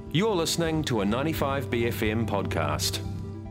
You're listening to a 95BFM podcast.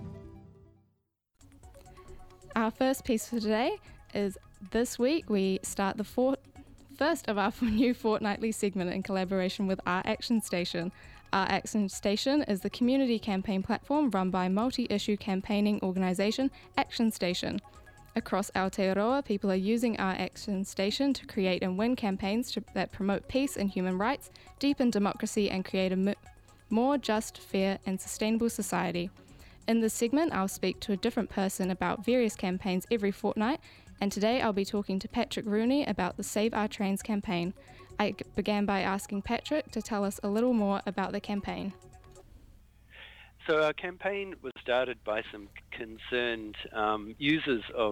Our first piece for today is this week we start the first of our new fortnightly segment in collaboration with Our Action Station. Our Action Station is the community campaign platform run by multi-issue campaigning organisation Action Station. Across Aotearoa, people are using Our Action Station to create and win campaigns that promote peace and human rights, deepen democracy and create a more just, fair and sustainable society. In this segment, I'll speak to a different person about various campaigns every fortnight, and today I'll be talking to Patrick Rooney about the Save Our Trains campaign. I began by asking Patrick to tell us a little more about the campaign. So our campaign was started by some concerned users of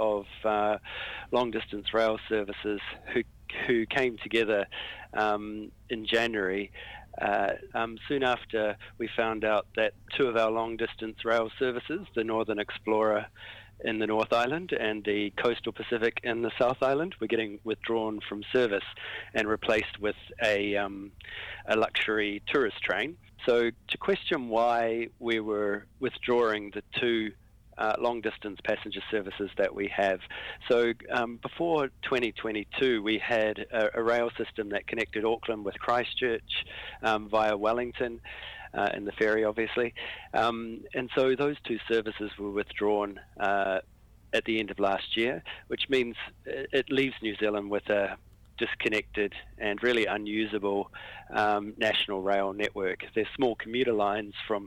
long-distance rail services who came together in January. Soon after we found out that two of our long-distance rail services, the Northern Explorer in the North Island and the Coastal Pacific in the South Island, were getting withdrawn from service and replaced with a luxury tourist train. So to question why we were withdrawing the two long-distance passenger services that we have. So before 2022, we had a rail system that connected Auckland with Christchurch via Wellington and the ferry, obviously. And so those two services were withdrawn at the end of last year, which means it leaves New Zealand with a disconnected and really unusable national rail network. There's small commuter lines from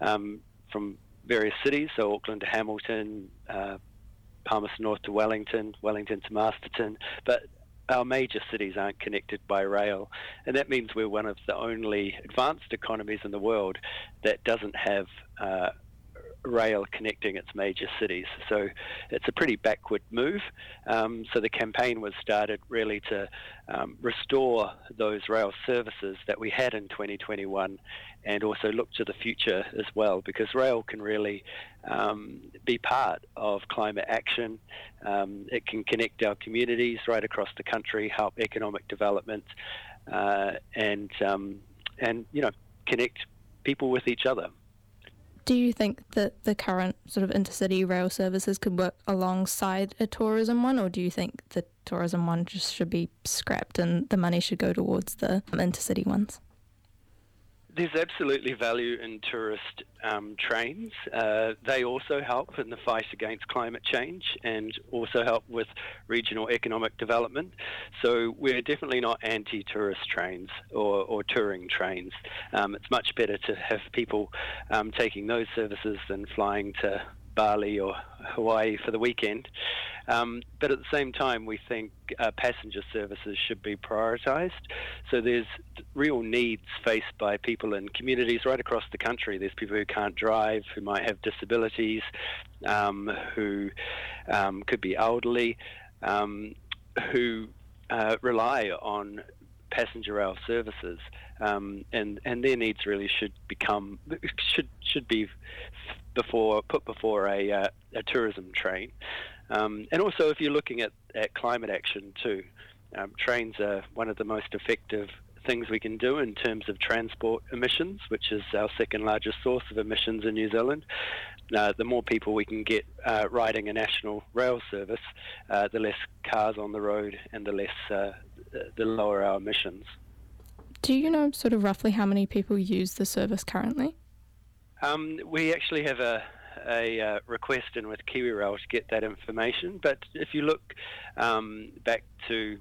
various cities, so Auckland to Hamilton, Palmerston North to Wellington, Wellington to Masterton, but our major cities aren't connected by rail, and that means we're one of the only advanced economies in the world that doesn't have rail connecting its major cities. So it's a pretty backward move. So the campaign was started really to restore those rail services that we had in 2021 and also look to the future as well, because rail can really be part of climate action. It can connect our communities right across the country, help economic development, and connect people with each other. Do you think that the current sort of intercity rail services could work alongside a tourism one, or do you think the tourism one just should be scrapped and the money should go towards the intercity ones? There's absolutely value in tourist trains. They also help in the fight against climate change and also help with regional economic development. So we're definitely not anti-tourist trains or touring trains. It's much better to have people taking those services than flying to Bali or Hawaii for the weekend. But at the same time, we think passenger services should be prioritised. So there's real needs faced by people in communities right across the country. There's people who can't drive, who might have disabilities, who could be elderly, who rely on passenger rail services, and their needs really should be put before a tourism train. And also, if you're looking at climate action too, trains are one of the most effective things we can do in terms of transport emissions, which is our second largest source of emissions in New Zealand. The more people we can get riding a national rail service, the less cars on the road and the lower our emissions. Do you know sort of roughly how many people use the service currently? We actually have a request in with KiwiRail to get that information, but if you look back to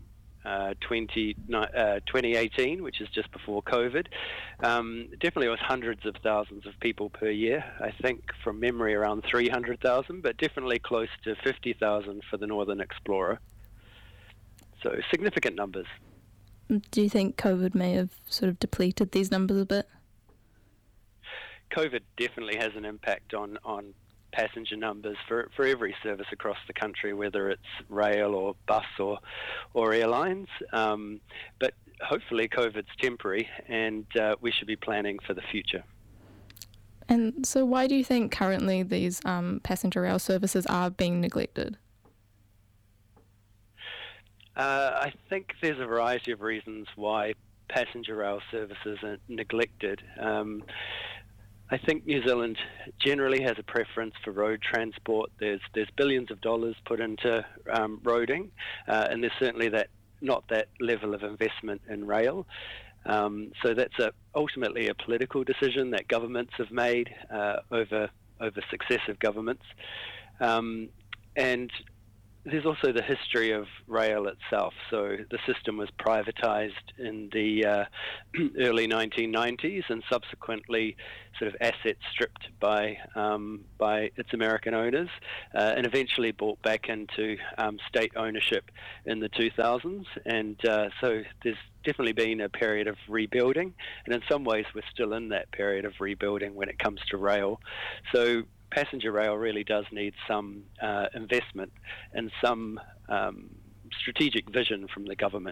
2018, which is just before COVID, definitely was hundreds of thousands of people per year. I think from memory around 300,000, but definitely close to 50,000 for the Northern Explorer. So significant numbers. Do you think COVID may have sort of depleted these numbers a bit? COVID definitely has an impact on passenger numbers for every service across the country, whether it's rail or bus or airlines. But hopefully COVID's temporary, and we should be planning for the future. And so why do you think currently these passenger rail services are being neglected? I think there's a variety of reasons why passenger rail services are neglected. I think New Zealand generally has a preference for road transport. There's billions of dollars put into roading, and there's certainly not that level of investment in rail. So that's ultimately a political decision that governments have made over successive governments. And there's also the history of rail itself. So the system was privatised in the early 1990s and subsequently sort of assets stripped by its American owners and eventually brought back into state ownership in the 2000s. And so there's definitely been a period of rebuilding, and in some ways we're still in that period of rebuilding when it comes to rail. So passenger rail really does need some investment and some strategic vision from the government.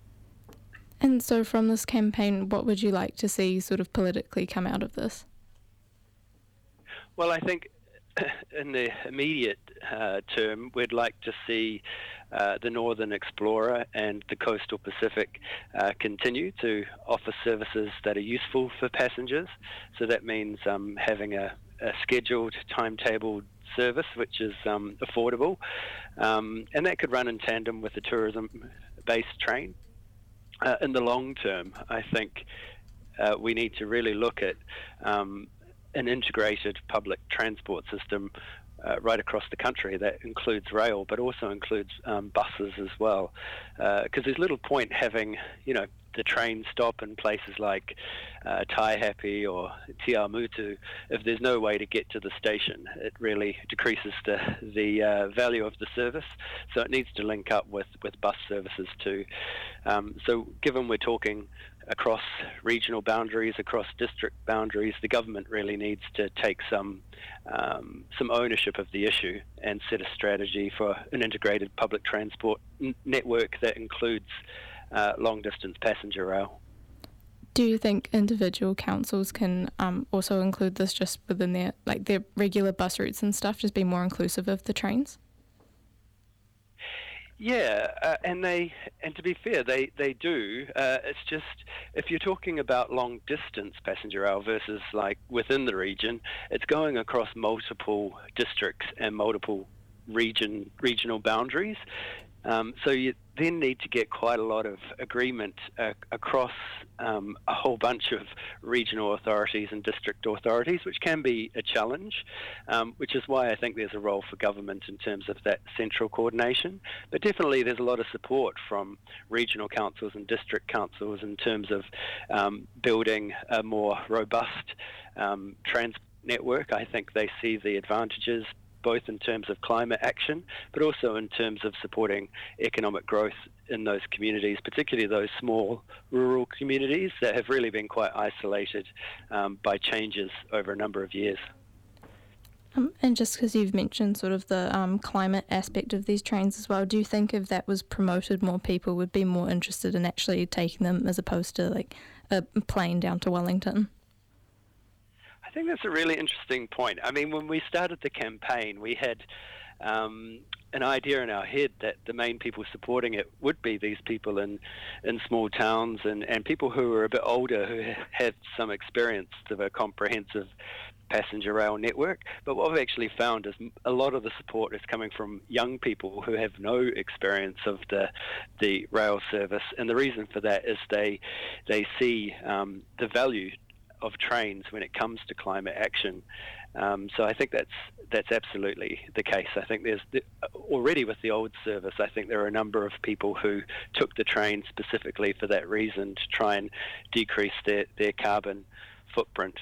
And so from this campaign, what would you like to see sort of politically come out of this? Well, I think in the immediate term, we'd like to see the Northern Explorer and the Coastal Pacific continue to offer services that are useful for passengers. So that means having a scheduled, timetabled service which is affordable, and that could run in tandem with the tourism-based train. In the long term, I think we need to really look at an integrated public transport system right across the country that includes rail, but also includes buses as well. Because there's little point having, the train stop in places like Taihape or Te Awamutu if there's no way to get to the station. It really decreases the value of the service. So it needs to link up with bus services too. So given we're talking across regional boundaries, across district boundaries, the government really needs to take some ownership of the issue and set a strategy for an integrated public transport network that includes long-distance passenger rail. Do you think individual councils can also include this just within their regular bus routes and stuff, just be more inclusive of the trains? Yeah, and to be fair, they do. It's just if you're talking about long distance passenger rail versus like within the region, it's going across multiple districts and multiple regional boundaries. So you then need to get quite a lot of agreement across a whole bunch of regional authorities and district authorities, which can be a challenge, which is why I think there's a role for government in terms of that central coordination. But definitely there's a lot of support from regional councils and district councils in terms of building a more robust transport network. I think they see the advantages both in terms of climate action, but also in terms of supporting economic growth in those communities, particularly those small rural communities that have really been quite isolated by changes over a number of years. And just because you've mentioned sort of the climate aspect of these trains as well, do you think if that was promoted, more people would be more interested in actually taking them as opposed to like a plane down to Wellington? I think that's a really interesting point. I mean, when we started the campaign, we had an idea in our head that the main people supporting it would be these people in small towns and people who are a bit older, who had some experience of a comprehensive passenger rail network. But what we've actually found is a lot of the support is coming from young people who have no experience of the rail service. And the reason for that is they see the value of trains when it comes to climate action. So I think that's absolutely the case. I think there's already with the old service, I think there are a number of people who took the train specifically for that reason, to try and decrease their carbon footprint.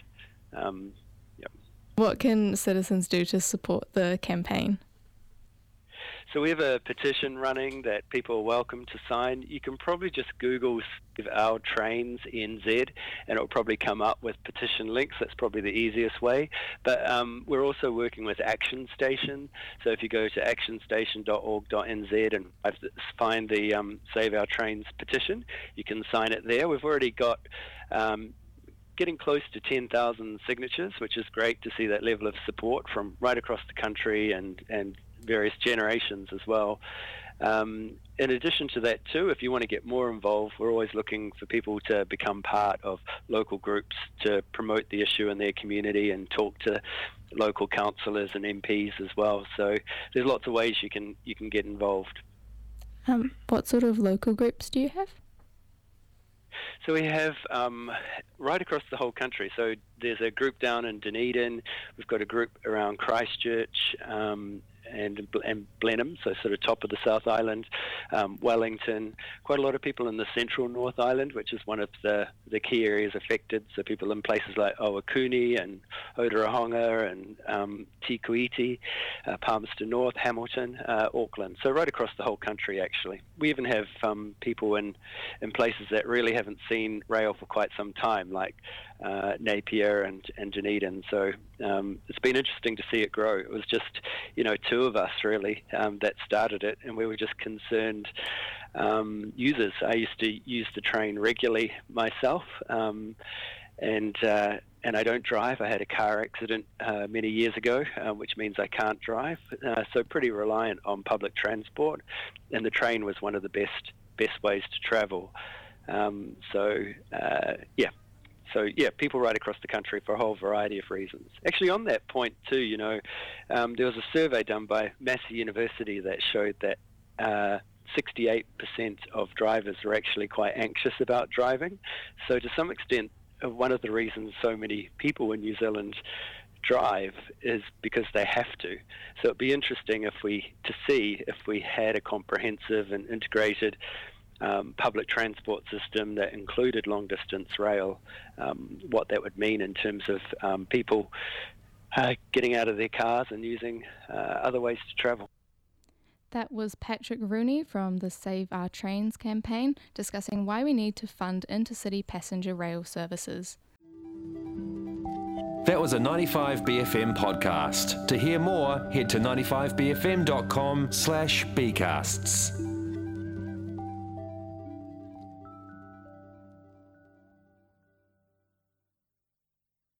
What can citizens do to support the campaign? So we have a petition running that people are welcome to sign. You can probably just Google Save Our Trains NZ and it'll probably come up with petition links. That's probably the easiest way. But we're also working with Action Station. So if you go to actionstation.org.nz and find the Save Our Trains petition, you can sign it there. We've already got getting close to 10,000 signatures, which is great to see that level of support from right across the country and various generations as well. In addition to that too, if you want to get more involved, we're always looking for people to become part of local groups to promote the issue in their community and talk to local councillors and MPs as well. So there's lots of ways you can get involved. What sort of local groups do you have? So we have right across the whole country. So there's a group down in Dunedin. We've got a group around Christchurch and Blenheim, so sort of top of the South Island, Wellington. Quite a lot of people in the central North Island, which is one of the key areas affected. So people in places like Owakuni and Otorohanga and Te Kuiti, Palmerston North, Hamilton, Auckland. So right across the whole country, actually. We even have people in places that really haven't seen rail for quite some time, like Napier and Dunedin. So it's been interesting to see it grow. It was just, two of us really that started it, and we were just concerned users. I used to use the train regularly myself, and I don't drive. I had a car accident many years ago, which means I can't drive. So pretty reliant on public transport, and the train was one of the best ways to travel. So, people right across the country for a whole variety of reasons. Actually, on that point too, there was a survey done by Massey University that showed that 68% of drivers are actually quite anxious about driving. So to some extent, one of the reasons so many people in New Zealand drive is because they have to. So it'd be interesting to see if we had a comprehensive and integrated public transport system that included long-distance rail, what that would mean in terms of people getting out of their cars and using other ways to travel. That was Patrick Rooney from the Save Our Trains campaign discussing why we need to fund intercity passenger rail services. That was a 95BFM podcast. To hear more, head to 95bfm.com/bcasts.